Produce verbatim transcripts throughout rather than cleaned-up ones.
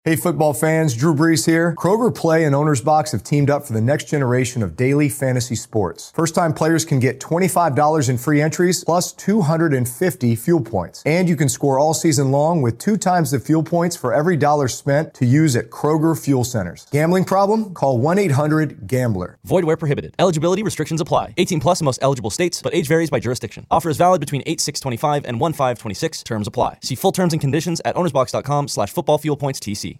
Hey football fans, Drew Brees here. Kroger Play and Owner's Box have teamed up for the next generation of daily fantasy sports. First-time players can get twenty-five dollars in free entries plus two hundred fifty fuel points. And you can score all season long with two times the fuel points for every dollar spent to use at Kroger Fuel Centers. Gambling problem? Call one eight hundred gambler. Void where prohibited. Eligibility restrictions apply. eighteen plus in most eligible states, but age varies by jurisdiction. Offer is valid between eight six twenty-five and one five twenty-six. Terms apply. See full terms and conditions at ownersbox.com slash football fuel points TC.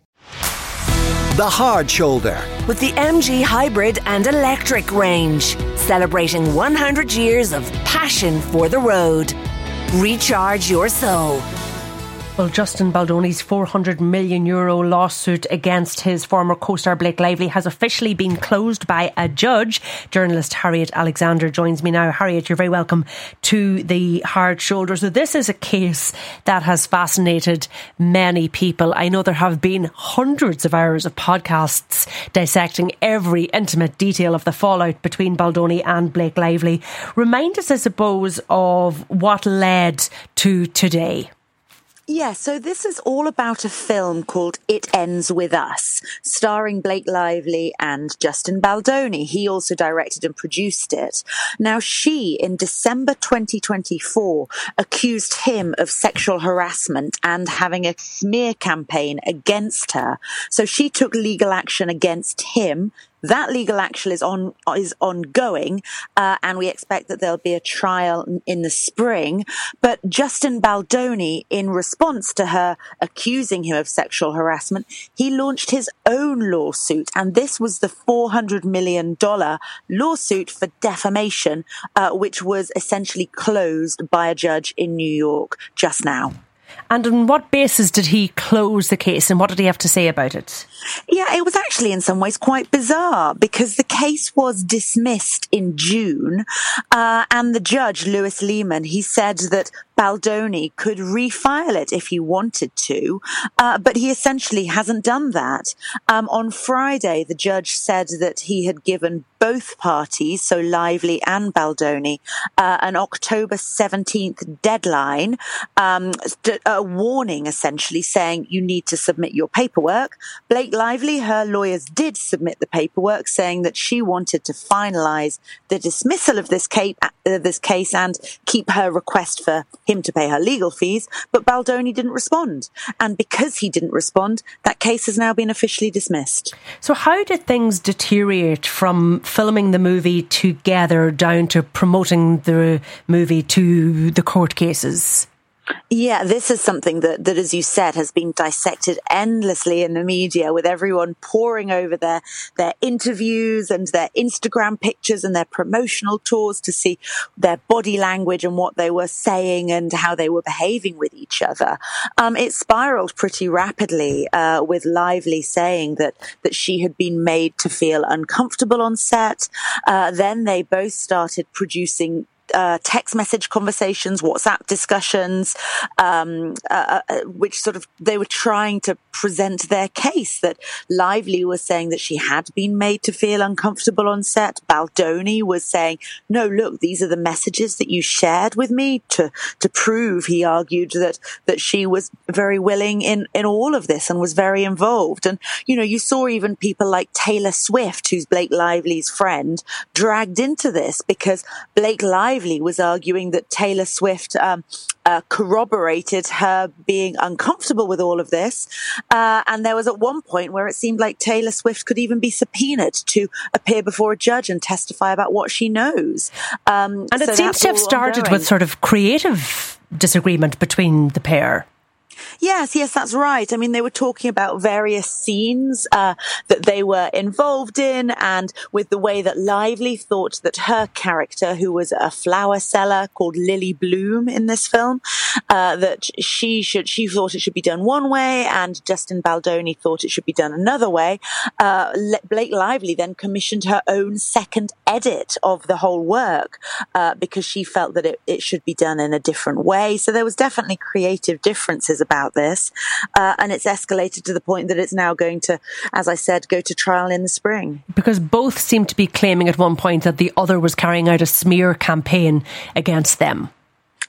The Hard Shoulder. With the M G Hybrid and Electric range. Celebrating one hundred years of passion for the road. Recharge your soul. Well, Justin Baldoni's four hundred million euro lawsuit against his former co-star Blake Lively has officially been closed by a judge. Journalist Harriet Alexander joins me now. Harriet, you're very welcome to the Hard Shoulder. So this is a case that has fascinated many people. I know there have been hundreds of hours of podcasts dissecting every intimate detail of the fallout between Baldoni and Blake Lively. Remind us, I suppose, of what led to today. Yeah, so this is all about a film called It Ends With Us, starring Blake Lively and Justin Baldoni. He also directed and produced it. Now, she, in December twenty twenty-four, accused him of sexual harassment and having a smear campaign against her. So she took legal action against him. That legal action is on is ongoing, uh, and we expect that there'll be a trial in the spring. But Justin Baldoni, in response to her accusing him of sexual harassment, he launched his own lawsuit, and this was the four hundred million dollars lawsuit for defamation, uh, which was essentially closed by a judge in New York just now. And on what basis did he close the case, and what did he have to say about it? Yeah, it was actually in some ways quite bizarre because the case was dismissed in June, uh, and the judge, Lewis Lehman, he said that Baldoni could refile it if he wanted to, uh, but he essentially hasn't done that. Um, on Friday, the judge said that he had given both parties, so Lively and Baldoni, uh, an October seventeenth deadline, um, a warning essentially saying you need to submit your paperwork. Blake Lively, her lawyers did submit the paperwork saying that she wanted to finalise the dismissal of this case, uh, this case and keep her request for him to pay her legal fees, but Baldoni didn't respond. And because he didn't respond, that case has now been officially dismissed. So how did things deteriorate from filming the movie together down to promoting the movie to the court cases? Yeah, this is something that, that, as you said, has been dissected endlessly in the media, with everyone poring over their, their interviews and their Instagram pictures and their promotional tours to see their body language and what they were saying and how they were behaving with each other. Um, it spiraled pretty rapidly, uh, with Lively saying that, that she had been made to feel uncomfortable on set. Uh, then they both started producing Uh, text message conversations, WhatsApp discussions, um, uh, uh, which sort of they were trying to present their case, that Lively was saying that she had been made to feel uncomfortable on set. Baldoni was saying, no, look, these are the messages that you shared with me to to prove, he argued, that that she was very willing in, in all of this and was very involved. And, you know, you saw even people like Taylor Swift, who's Blake Lively's friend, dragged into this because Blake Lively was arguing that Taylor Swift um, uh, corroborated her being uncomfortable with all of this. Uh, and there was at one point where it seemed like Taylor Swift could even be subpoenaed to appear before a judge and testify about what she knows. Um, and it so seems to have started ongoing. With sort of creative disagreement between the pair. Yes, yes, that's right. I mean, they were talking about various scenes uh, that they were involved in, and with the way that Lively thought that her character, who was a flower seller called Lily Bloom in this film, uh, that she should, she thought it should be done one way, and Justin Baldoni thought it should be done another way. Uh, Blake Lively then commissioned her own second edit of the whole work uh, because she felt that it, it should be done in a different way. So there was definitely creative differences about this, uh, and it's escalated to the point that it's now going to, as I said, go to trial in the spring. Because both seem to be claiming at one point that the other was carrying out a smear campaign against them.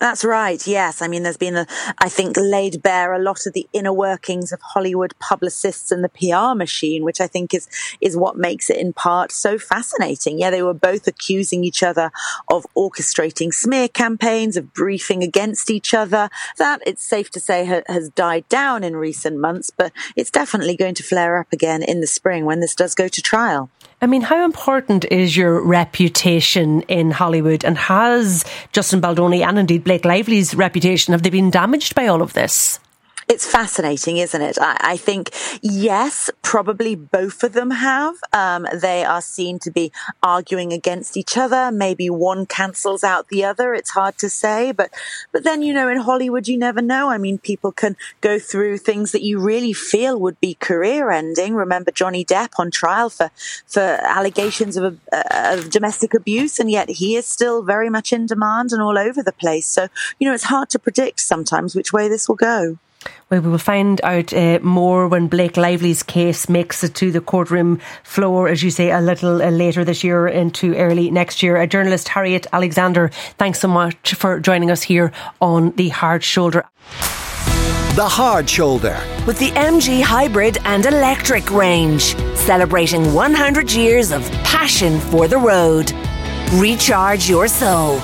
That's right. Yes. I mean, there's been, a, I think, laid bare a lot of the inner workings of Hollywood publicists and the P R machine, which I think is, is what makes it in part so fascinating. Yeah, they were both accusing each other of orchestrating smear campaigns, of briefing against each other. That, it's safe to say, ha- has died down in recent months, but it's definitely going to flare up again in the spring when this does go to trial. I mean, how important is your reputation in Hollywood, and has Justin Baldoni and indeed Blake Lively's reputation, have they been damaged by all of this? It's fascinating, isn't it? I, I think, yes, probably both of them have. Um, they are seen to be arguing against each other. Maybe one cancels out the other. It's hard to say. But, but then, you know, in Hollywood, you never know. I mean, people can go through things that you really feel would be career ending. Remember Johnny Depp on trial for, for allegations of, uh, of domestic abuse. And yet he is still very much in demand and all over the place. So, you know, it's hard to predict sometimes which way this will go. Well, we will find out uh, more when Blake Lively's case makes it to the courtroom floor, as you say, a little uh, later this year into early next year. Uh, journalist Harriet Alexander, thanks so much for joining us here on The Hard Shoulder. The Hard Shoulder. With the M G Hybrid and Electric range, celebrating one hundred years of passion for the road. Recharge your soul.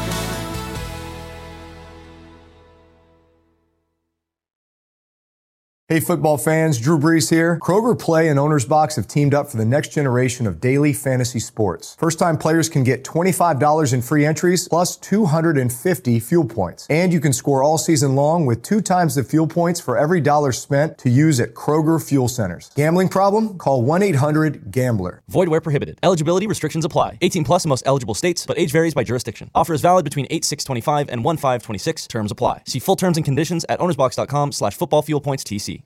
Hey football fans, Drew Brees here. Kroger Play and Owner's Box have teamed up for the next generation of daily fantasy sports. First-time players can get twenty-five dollars in free entries plus two hundred fifty fuel points. And you can score all season long with two times the fuel points for every dollar spent to use at Kroger Fuel Centers. Gambling problem? Call one eight hundred gambler. Void where prohibited. Eligibility restrictions apply. eighteen plus in most eligible states, but age varies by jurisdiction. Offer is valid between eight six twenty-five and one five twenty-six. Terms apply. See full terms and conditions at ownersbox.com slash football fuel points TC.